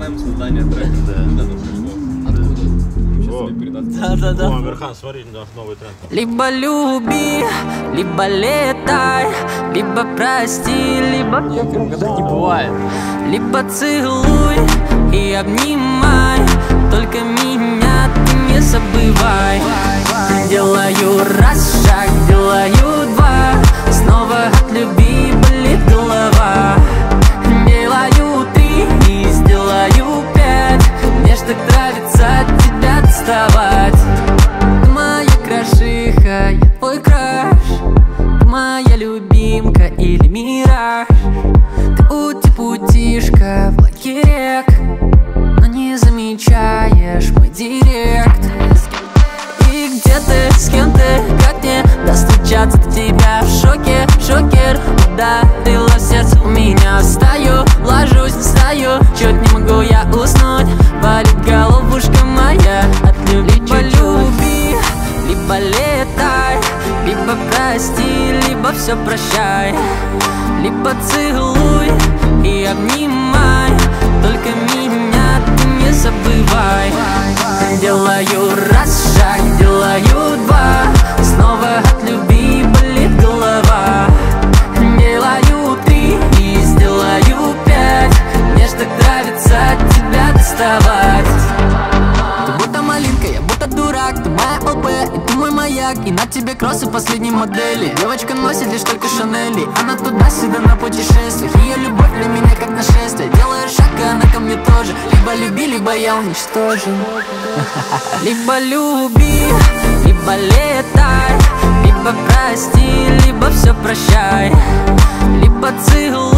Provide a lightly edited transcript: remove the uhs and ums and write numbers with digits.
тайм создания трека. Да, оно пришло. Откуда? Сейчас тебе передаст. Да. О, Амирхан, смотри, наш новый тренд. Либо люби, либо летай, либо прости, либо Нет, в первом годах не бывает. либо целуй и обнимай, только меня ты не забывай. Делаю раз шаг, делаю два, снова от любви болит голова. Делаю три и сделаю пять, мне ж так нравится от тебя доставать. Ты моя крошиха, я твой краш, ты моя любимка или мираж. Ты ути-путишка в лагерек, но не замечаешь мой директ. И где ты, с кем ты, как мне достучаться до тебя? В шоке, шокер, ударило сердце у меня. Встаю, ложусь, встаю, чуть не могу я уснуть. Болит головушка моя от любви. Либо люби, либо летай, либо прости, либо все прощай. Либо целуй и обнимай, только меня ты не забывай. Делаю раз шаг, делаю два, снова от любви болит голова. Делаю три и сделаю пять, мне ж так нравится от тебя доставать. Ты будто малинка, я будто дурак, ты моя ЛП, и ты мой маяк. И на тебе кроссы последней модели. Девочка носит лишь только Шанели, она туда-сюда на путешествиях. Ее любовь для меня как нашествие. Делаю шаг, и она ко мне тоже. Либо люби, либо я уничтожен. Либо люби, либо летай, либо прости, либо все прощай. Либо целуй